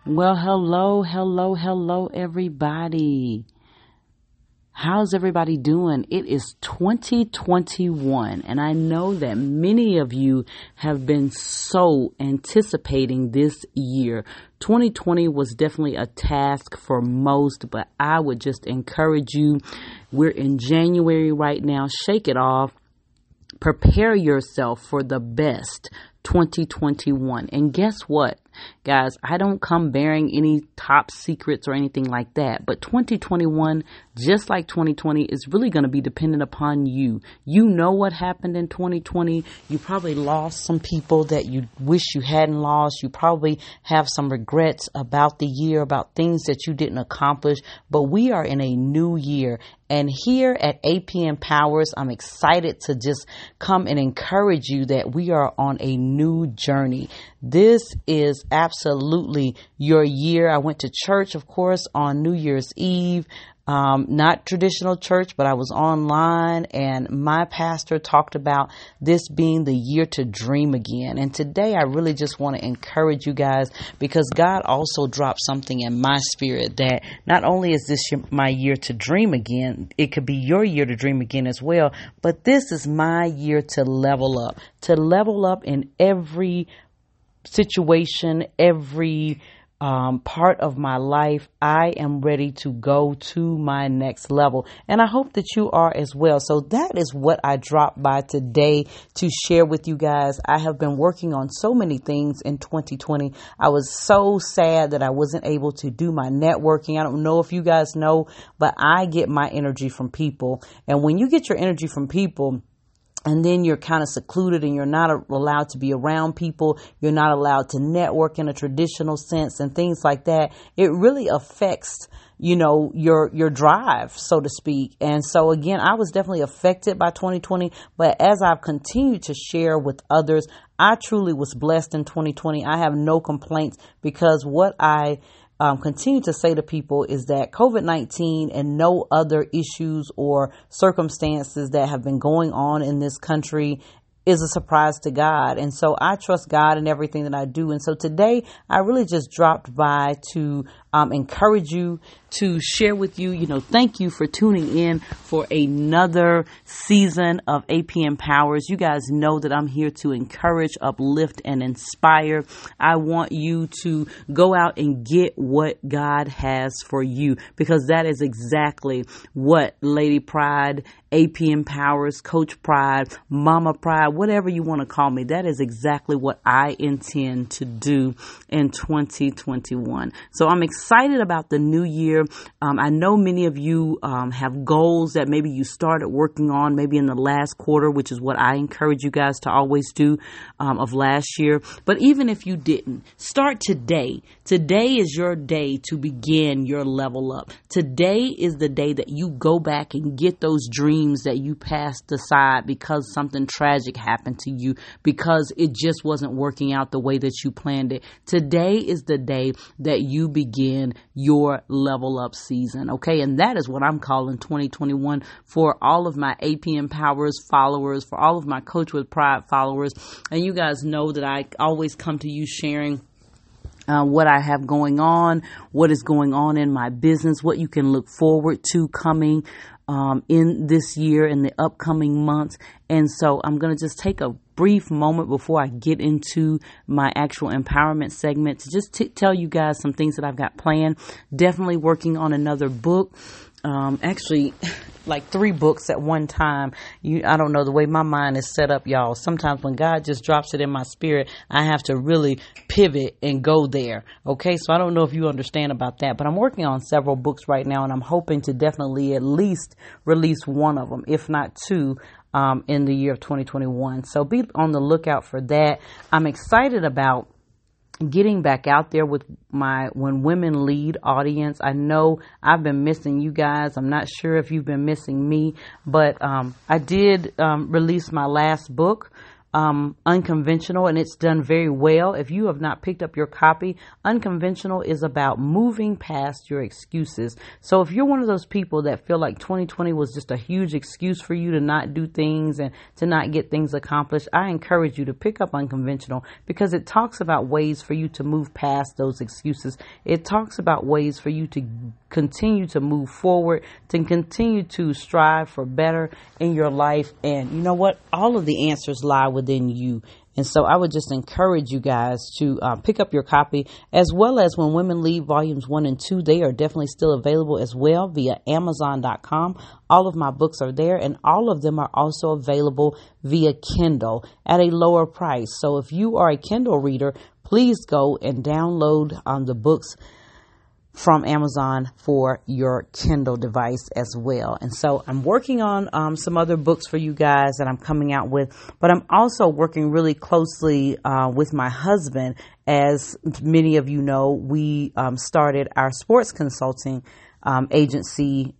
Well, hello, everybody. How's everybody doing? It is 2021, and I know that many of you have been so anticipating this year. 2020 was definitely a task for most, but I would just encourage you. We're in January right now. Shake it off. Prepare yourself for the best 2021. And guess what, guys? I don't come bearing any top secrets or anything like that. But 2021, just like 2020, is really going to be dependent upon you. You know what happened in 2020. You probably lost some people that you wish you hadn't lost. You probably have some regrets about the year, about things that you didn't accomplish. But we are in a new year. And here at APM Powers, I'm excited to just come and encourage you that we are on a new journey. This is absolutely your year. I went to church, of course, on New Year's Eve. Not traditional church, but I was online, and my pastor talked about this being the year to dream again. And today I really just want to encourage you guys, because God also dropped something in my spirit that not only is this my year to dream again, it could be your year to dream again as well, but this is my year to level up in every situation, every part of my life. I am ready to go to my next level. And I hope that you are as well. So that is what I dropped by today to share with you guys. I have been working on so many things in 2020. I was so sad that I wasn't able to do my networking. I don't know if you guys know, but I get my energy from people. And when you get your energy from people, and then you're kind of secluded and you're not allowed to be around people. You're not allowed to network in a traditional sense and things like that. It really affects, your drive, so to speak. And so again, I was definitely affected by 2020, but as I've continued to share with others, I truly was blessed in 2020. I have no complaints, because what I continue to say to people is that COVID-19 and no other issues or circumstances that have been going on in this country is a surprise to God. And so I trust God in everything that I do. And so today I really just dropped by to encourage you, to share with you, thank you for tuning in for another season of APM Powers. You guys know that I'm here to encourage, uplift, and inspire. I want you to go out and get what God has for you, because that is exactly what Lady Pride, APM Powers, Coach Pride, Mama Pride, whatever you want to call me, that is exactly what I intend to do in 2021. So I'm excited about the new year. I know many of you have goals that maybe you started working on maybe in the last quarter, which is what I encourage you guys to always do of last year. But even if you didn't, start today. Today is your day to begin your level up. Today is the day that you go back and get those dreams that you passed aside because something tragic happened to you, because it just wasn't working out the way that you planned it. Today is the day that you begin your level up season. Okay. And that is what I'm calling 2021 for all of my APM Powers followers, for all of my Coach with Pride followers. And you guys know that I always come to you sharing what I have going on, what is going on in my business, what you can look forward to coming in this year, in the upcoming months. And so I'm going to just take a brief moment before I get into my actual empowerment segment to just tell you guys some things that I've got planned. Definitely working on another book. Actually, like 3 books at one time. I don't know, the way my mind is set up, y'all. Sometimes when God just drops it in my spirit, I have to really pivot and go there. Okay, so I don't know if you understand about that, but I'm working on several books right now, and I'm hoping to definitely at least release one of them, if not 2, in the year of 2021. So be on the lookout for that. I'm excited about getting back out there with my When Women Lead audience. I know I've been missing you guys. I'm not sure if you've been missing me, but I did release my last book Unconventional, and it's done very well. If you have not picked up your copy, Unconventional is about moving past your excuses. So if you're one of those people that feel like 2020 was just a huge excuse for you to not do things and to not get things accomplished, I encourage you to pick up Unconventional, because it talks about ways for you to move past those excuses. It talks about ways for you to continue to move forward, to continue to strive for better in your life. And you know what? All of the answers lie within you. And so I would just encourage you guys to pick up your copy, as well as When Women Lead Volumes 1 and 2. They are definitely still available as well via Amazon.com. All of my books are there, and all of them are also available via Kindle at a lower price. So if you are a Kindle reader, please go and download the books from Amazon for your Kindle device as well. And so I'm working on some other books for you guys that I'm coming out with, but I'm also working really closely with my husband. As many of you know, we started our sports consulting agency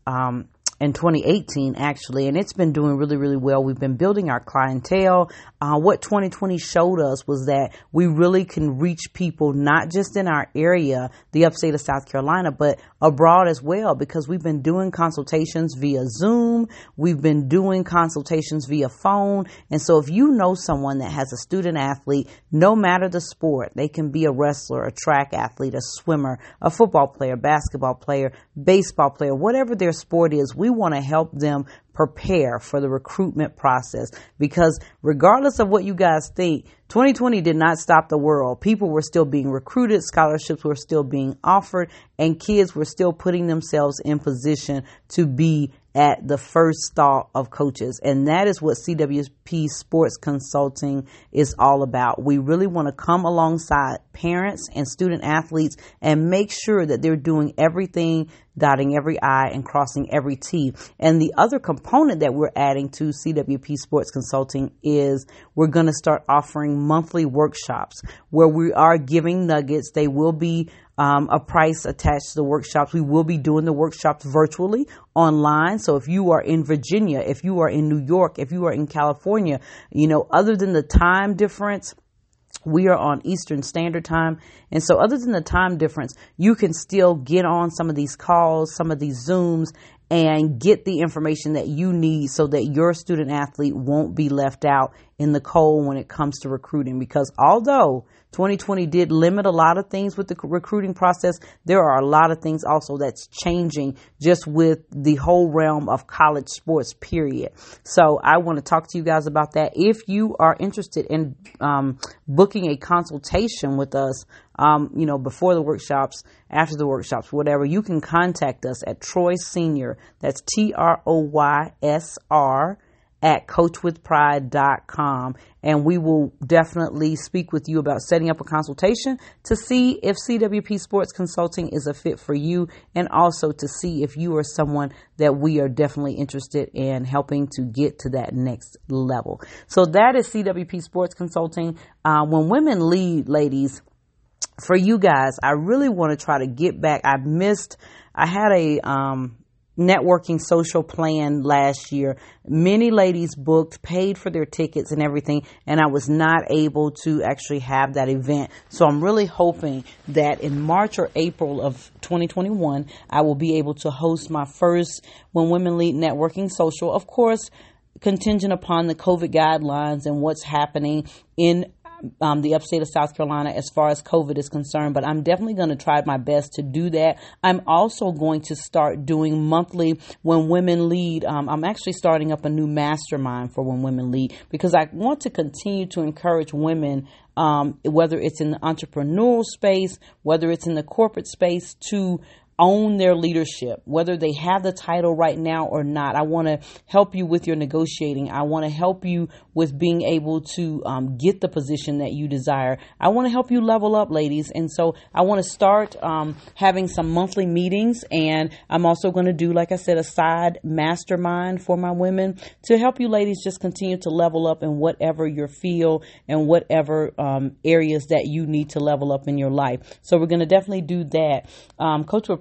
in 2018, actually, and it's been doing really, really well. We've been building our clientele. What 2020 showed us was that we really can reach people not just in our area, the upstate of South Carolina, but abroad as well, because we've been doing consultations via Zoom. We've been doing consultations via phone. And so if you know someone that has a student athlete, no matter the sport, they can be a wrestler, a track athlete, a swimmer, a football player, basketball player, baseball player, whatever their sport is, we want to help them prepare for the recruitment process, because regardless of what you guys think, 2020 did not stop the world. People were still being recruited, scholarships were still being offered, and kids were still putting themselves in position to be at the first thought of coaches. And that is what CWP Sports Consulting is all about. We really want to come alongside parents and student athletes and make sure that they're doing everything, dotting every I and crossing every T. And the other component that we're adding to CWP Sports Consulting is we're going to start offering monthly workshops where we are giving nuggets. They will be a price attached to the workshops. We will be doing the workshops virtually online. So if you are in Virginia, if you are in New York, if you are in California, you know, other than the time difference, we are on Eastern Standard Time. And so other than the time difference, you can still get on some of these calls, some of these Zooms, and get the information that you need so that your student athlete won't be left out in the cold when it comes to recruiting. Because although 2020 did limit a lot of things with the recruiting process, there are a lot of things also that's changing just with the whole realm of college sports, period. So I want to talk to you guys about that. If you are interested in booking a consultation with us, before the workshops, after the workshops, whatever, you can contact us at Troy Senior. That's TROYSR at coachwithpride.com. And we will definitely speak with you about setting up a consultation to see if CWP Sports Consulting is a fit for you, and also to see if you are someone that we are definitely interested in helping to get to that next level. So that is CWP Sports Consulting. When Women Lead, ladies, for you guys, I really want to try to get back. I had a networking social plan last year. Many ladies booked, paid for their tickets and everything, and I was not able to actually have that event. So I'm really hoping that in March or April of 2021, I will be able to host my first When Women Lead networking social, of course, contingent upon the COVID guidelines and what's happening in the upstate of South Carolina as far as COVID is concerned, but I'm definitely going to try my best to do that. I'm also going to start doing monthly When Women Lead. I'm actually starting up a new mastermind for When Women Lead, because I want to continue to encourage women, whether it's in the entrepreneurial space, whether it's in the corporate space, to own their leadership, whether they have the title right now or not. I want to help you with your negotiating. I want to help you with being able to get the position that you desire. I want to help you level up, ladies. And so I want to start having some monthly meetings. And I'm also going to do, like I said, a side mastermind for my women to help you ladies just continue to level up in whatever your field and whatever areas that you need to level up in your life. So we're going to definitely do that. Coach with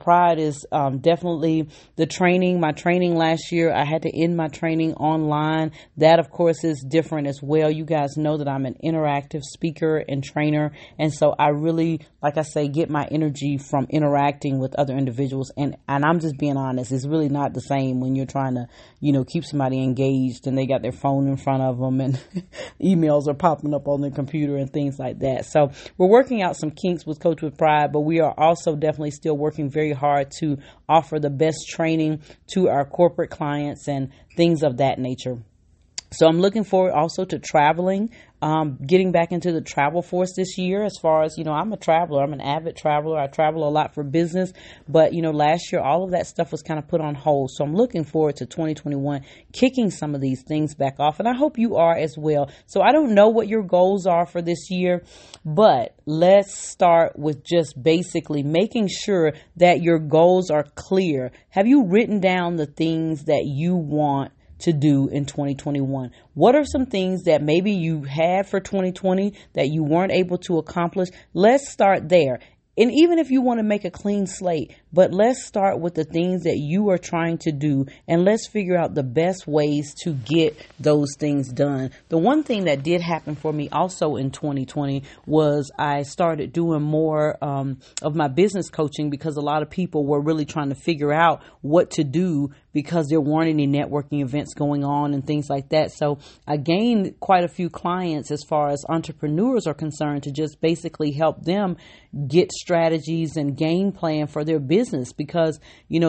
Pride is definitely the training. My training last year, I had to end my training online. That, of course, is different as well. You guys know that I'm an interactive speaker and trainer. And so I really, like I say, get my energy from interacting with other individuals. And I'm just being honest, it's really not the same when you're trying to, keep somebody engaged and they got their phone in front of them and emails are popping up on their computer and things like that. So we're working out some kinks with Coach with Pride, but we are also definitely still working very hard to offer the best training to our corporate clients and things of that nature. So I'm looking forward also to traveling, getting back into the travel force this year. As far as, I'm a traveler. I'm an avid traveler. I travel a lot for business. But, last year, all of that stuff was kind of put on hold. So I'm looking forward to 2021, kicking some of these things back off. And I hope you are as well. So I don't know what your goals are for this year, but let's start with just basically making sure that your goals are clear. Have you written down the things that you want to do in 2021? What are some things that maybe you had for 2020 that you weren't able to accomplish? Let's start there. And even if you want to make a clean slate, but let's start with the things that you are trying to do and let's figure out the best ways to get those things done. The one thing that did happen for me also in 2020 was I started doing more of my business coaching because a lot of people were really trying to figure out what to do because there weren't any networking events going on and things like that. So I gained quite a few clients as far as entrepreneurs are concerned to just basically help them get strategies and game plan for their business because,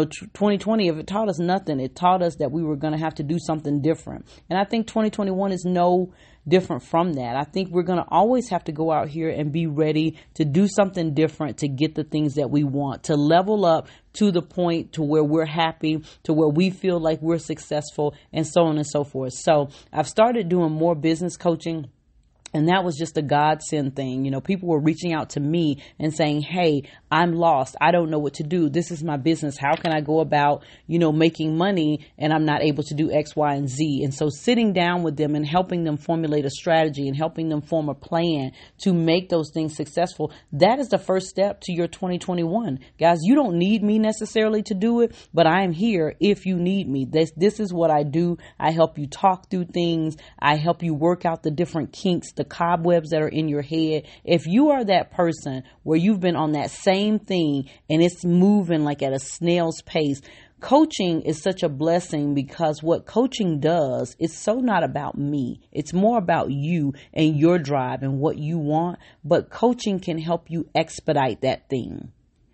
2020, if it taught us nothing, it taught us that we were going to have to do something different. And I think 2021 is no different from that. I think we're going to always have to go out here and be ready to do something different to get the things that we want, to level up to the point to where we're happy, to where we feel like we're successful, and so on and so forth. So I've started doing more business coaching. And that was just a godsend thing. People were reaching out to me and saying, hey, I'm lost. I don't know what to do. This is my business. How can I go about, making money and I'm not able to do X, Y, and Z? And so sitting down with them and helping them formulate a strategy and helping them form a plan to make those things successful. That is the first step to your 2021. Guys, you don't need me necessarily to do it, but I am here if you need me. This is what I do. I help you talk through things. I help you work out the different kinks, the cobwebs that are in your head. If you are that person where you've been on that same thing and it's moving like at a snail's pace, coaching is such a blessing because what coaching does, it's so not about me. It's more about you and your drive and what you want, but coaching can help you expedite that thing.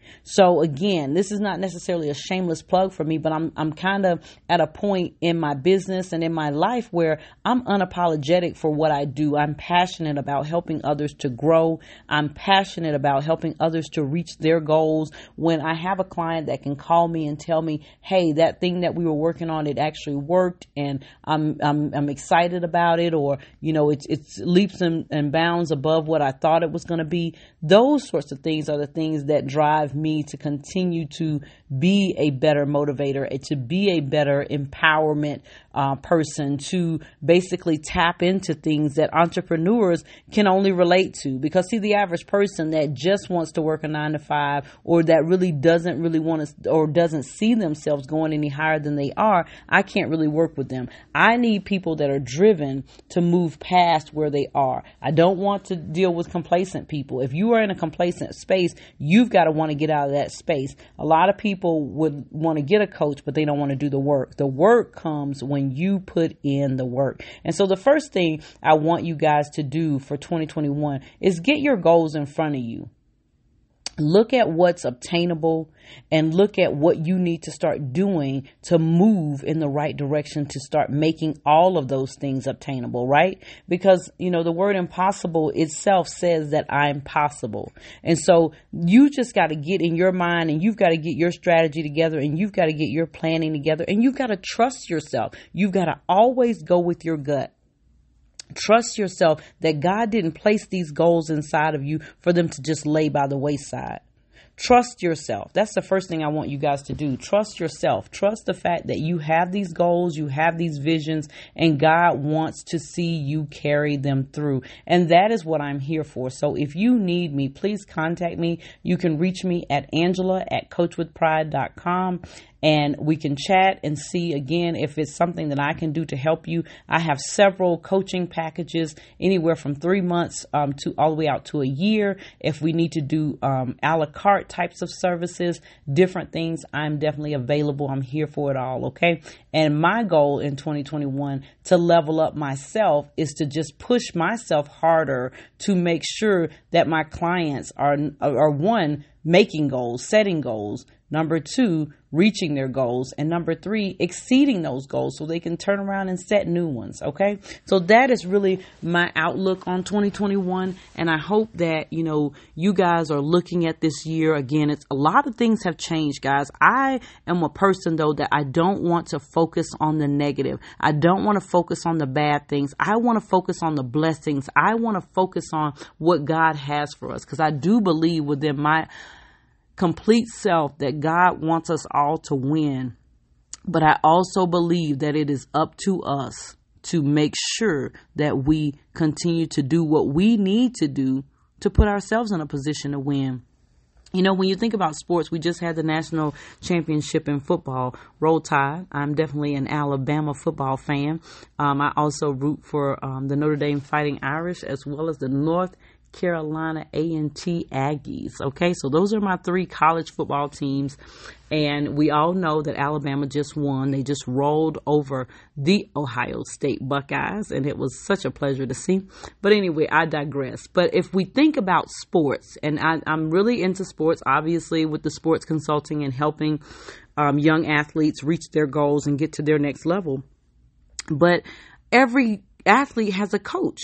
So again, this is not necessarily a shameless plug for me, but I'm kind of at a point in my business and in my life where I'm unapologetic for what I do. I'm passionate about helping others to grow. I'm passionate about helping others to reach their goals. When I have a client that can call me and tell me, hey, that thing that we were working on, it actually worked and I'm excited about it, or, it's leaps and bounds above what I thought it was going to be. Those sorts of things are the things that drive me to continue to be a better motivator, to be a better empowerment person, to basically tap into things that entrepreneurs can only relate to. Because see, the average person that just wants to work a 9-to-5 or that really doesn't really want to or doesn't see themselves going any higher than they are, I can't really work with them. I need people that are driven to move past where they are. I don't want to deal with complacent people. If you are in a complacent space, you've got to want to get out of that space. A lot of people would want to get a coach, but they don't want to do the work. The work comes when you put in the work. And so the first thing I want you guys to do for 2021 is get your goals in front of you. Look at what's obtainable and look at what you need to start doing to move in the right direction to start making all of those things obtainable, right? Because, the word impossible itself says that I'm possible. And so you just got to get in your mind and you've got to get your strategy together and you've got to get your planning together and you've got to trust yourself. You've got to always go with your gut. Trust yourself that God didn't place these goals inside of you for them to just lay by the wayside. Trust yourself. That's the first thing I want you guys to do. Trust yourself. Trust the fact that you have these goals, you have these visions, and God wants to see you carry them through. And that is what I'm here for. So if you need me, please contact me. You can reach me at Angela@coachwithpride.com. And we can chat and see, again, if it's something that I can do to help you. I have several coaching packages, anywhere from 3 months to all the way out to a year. If we need to do a la carte types of services, different things, I'm definitely available. I'm here for it all, okay? And my goal in 2021 to level up myself is to just push myself harder to make sure that my clients are one, making goals, setting goals. Number 2, reaching their goals. And number 3, exceeding those goals so they can turn around and set new ones. Okay. So that is really my outlook on 2021. And I hope that, you guys are looking at this year. Again, it's a lot of things have changed, guys. I am a person, though, that I don't want to focus on the negative. I don't want to focus on the bad things. I want to focus on the blessings. I want to focus on what God has for us, because I do believe within my complete self that God wants us all to win. But I also believe that it is up to us to make sure that we continue to do what we need to do to put ourselves in a position to win. When you think about sports, we just had the national championship in football. Roll Tide. I'm definitely an Alabama football fan. I also root for the Notre Dame Fighting Irish, as well as the North Carolina A&T Aggies. Okay, so those are my 3 college football teams. And we all know that Alabama just won. They just rolled over the Ohio State Buckeyes, and it was such a pleasure to see. But anyway, I digress. But if we think about sports, and I'm really into sports, obviously, with the sports consulting and helping young athletes reach their goals and get to their next level. But every athlete has a coach.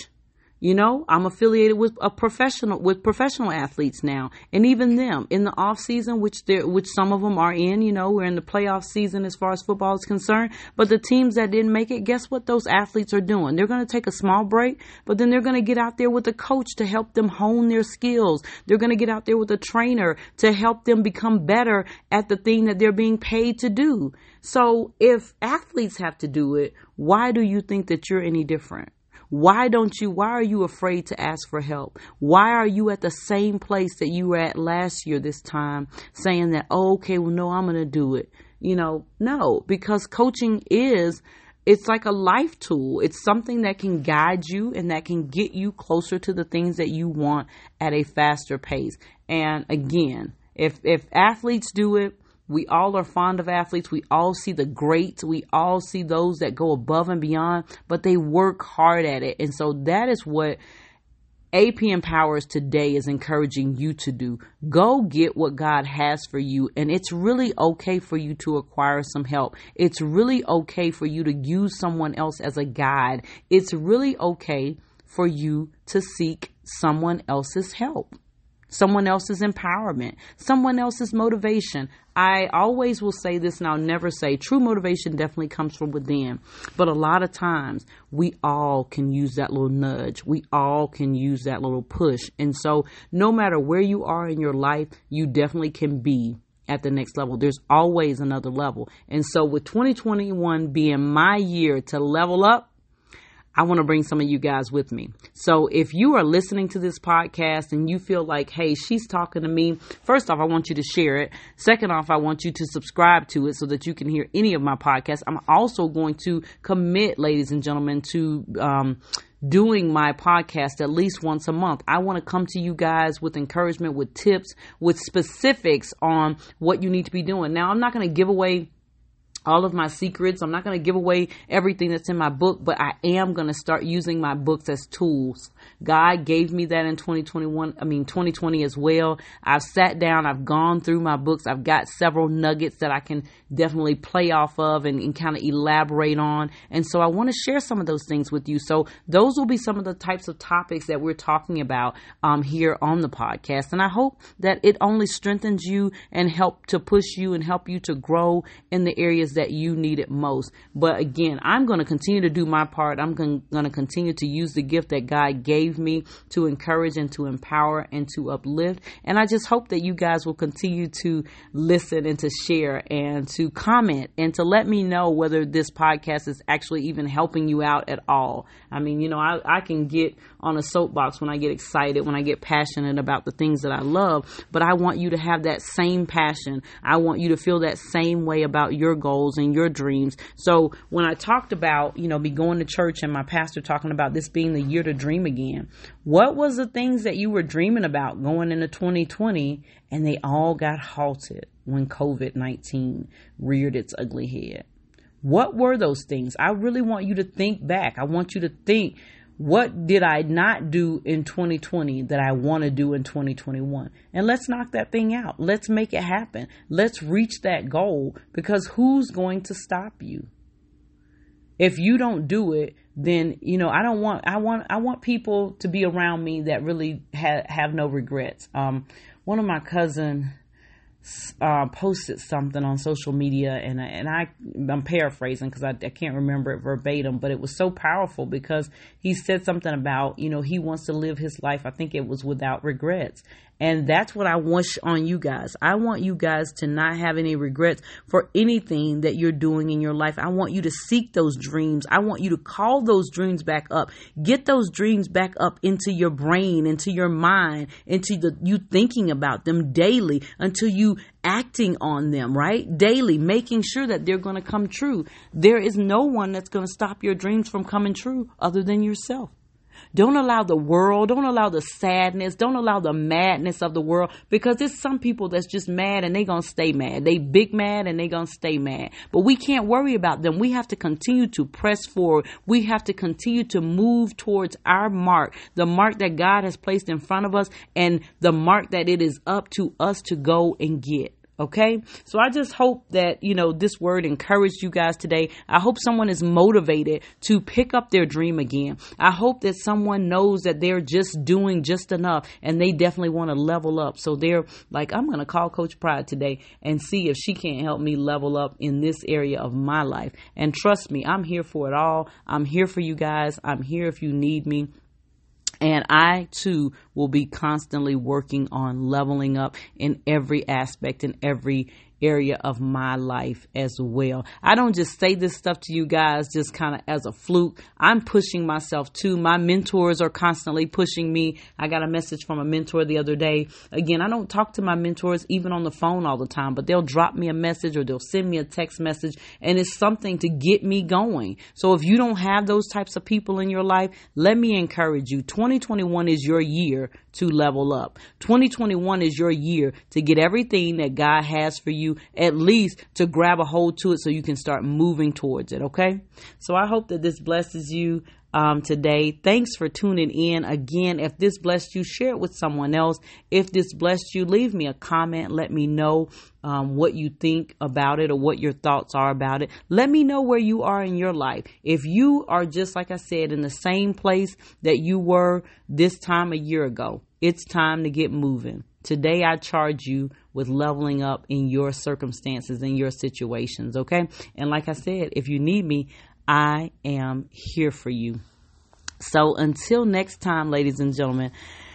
I'm affiliated with professional athletes now, and even them in the off season, which some of them are in. We're in the playoff season as far as football is concerned. But the teams that didn't make it, guess what those athletes are doing? They're going to take a small break, but then they're going to get out there with a coach to help them hone their skills. They're going to get out there with a trainer to help them become better at the thing that they're being paid to do. So if athletes have to do it, why do you think that you're any different? Why are you afraid to ask for help? Why are you at the same place that you were at last year this time, saying that, I'm going to do it? No, because coaching it's like a life tool. It's something that can guide you and that can get you closer to the things that you want at a faster pace. And again, if athletes do it, we all are fond of athletes. We all see the greats. We all see those that go above and beyond, but they work hard at it. And so that is what AP Empowers today is encouraging you to do. Go get what God has for you. And it's really okay for you to acquire some help. It's really okay for you to use someone else as a guide. It's really okay for you to seek someone else's help, someone else's empowerment, someone else's motivation. I always will say this, and I'll never say true motivation definitely comes from within. But a lot of times we all can use that little nudge. We all can use that little push. And so no matter where you are in your life, you definitely can be at the next level. There's always another level. And so with 2021 being my year to level up, I want to bring some of you guys with me. So if you are listening to this podcast and you feel like, hey, she's talking to me, first off, I want you to share it. Second off, I want you to subscribe to it so that you can hear any of my podcasts. I'm also going to commit, ladies and gentlemen, to doing my podcast at least once a month. I want to come to you guys with encouragement, with tips, with specifics on what you need to be doing. Now, I'm not going to give away all of my secrets. I'm not going to give away everything that's in my book, but I am going to start using my books as tools. God gave me that in 2020 as well. I've sat down, I've gone through my books. I've got several nuggets that I can definitely play off of and kind of elaborate on. And so I want to share some of those things with you. So those will be some of the types of topics that we're talking about here on the podcast. And I hope that it only strengthens you and help to push you and help you to grow in the areas is that you need it most. But again, I'm going to continue to do my part. I'm going to continue to use the gift that God gave me to encourage and to empower and to uplift. And I just hope that you guys will continue to listen and to share and to comment and to let me know whether this podcast is actually even helping you out at all. I mean, you know, I can get on a soapbox when I get excited, when I get passionate about the things that I love, but I want you to have that same passion. I want you to feel that same way about your goals and your dreams. So when I talked about, you know, me going to church and my pastor talking about this being the year to dream again, what was the things that you were dreaming about going into 2020 and they all got halted when COVID-19 reared its ugly head? What were those things? I really want you to think back. I want you to think, what did I not do in 2020 that I want to do in 2021? And let's knock that thing out. Let's make it happen. Let's reach that goal, because who's going to stop you? If you don't do it, then, you know, I want people to be around me that really have no regrets. One of my cousins posted something on social media, and I'm paraphrasing because I can't remember it verbatim, but it was so powerful because he said something about, you know, he wants to live his life. I think it was without regrets. And that's what I want on you guys. I want you guys to not have any regrets for anything that you're doing in your life. I want you to seek those dreams. I want you to call those dreams back up. Get those dreams back up into your brain, into your mind, into you thinking about them daily until you acting on them, right? Daily, making sure that they're going to come true. There is no one that's going to stop your dreams from coming true other than yourself. Don't allow the world, don't allow the sadness, don't allow the madness of the world, because there's some people that's just mad and they going to stay mad. They big mad and they going to stay mad. But we can't worry about them. We have to continue to press forward. We have to continue to move towards our mark, the mark that God has placed in front of us, and the mark that it is up to us to go and get. Okay, so I just hope that, you know, this word encouraged you guys today. I hope someone is motivated to pick up their dream again. I hope that someone knows that they're just doing just enough and they definitely want to level up. So they're like, I'm going to call Coach Pride today and see if she can't help me level up in this area of my life. And trust me, I'm here for it all. I'm here for you guys. I'm here if you need me. And I, too, will be constantly working on leveling up in every aspect, in every area of my life as well. I don't just say this stuff to you guys just kind of as a fluke. I'm pushing myself too. My mentors are constantly pushing me. I got a message from a mentor the other day. Again, I don't talk to my mentors even on the phone all the time, but they'll drop me a message or they'll send me a text message, and it's something to get me going. So if you don't have those types of people in your life, let me encourage you. 2021 is your year to level up. 2021 is your year to get everything that God has for you, at least to grab a hold to it so you can start moving towards it. Okay. So I hope that this blesses you today. Thanks for tuning in. Again, if this blessed you, share it with someone else. If this blessed you, leave me a comment. Let me know what you think about it or what your thoughts are about it. Let me know where you are in your life. If you are just, like I said, in the same place that you were this time a year ago, it's time to get moving. Today, I charge you with leveling up in your circumstances and your situations. Okay. And like I said, if you need me, I am here for you. So until next time, ladies and gentlemen,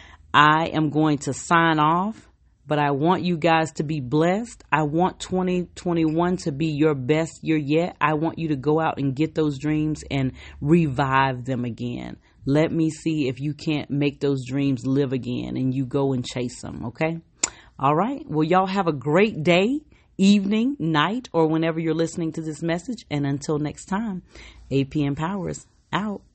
I am going to sign off, but I want you guys to be blessed. I want 2021 to be your best year yet. I want you to go out and get those dreams and revive them again. Let me see if you can't make those dreams live again and you go and chase them. Okay. All right. Well, y'all have a great day, evening, night, or whenever you're listening to this message. And until next time, AP Empowers out.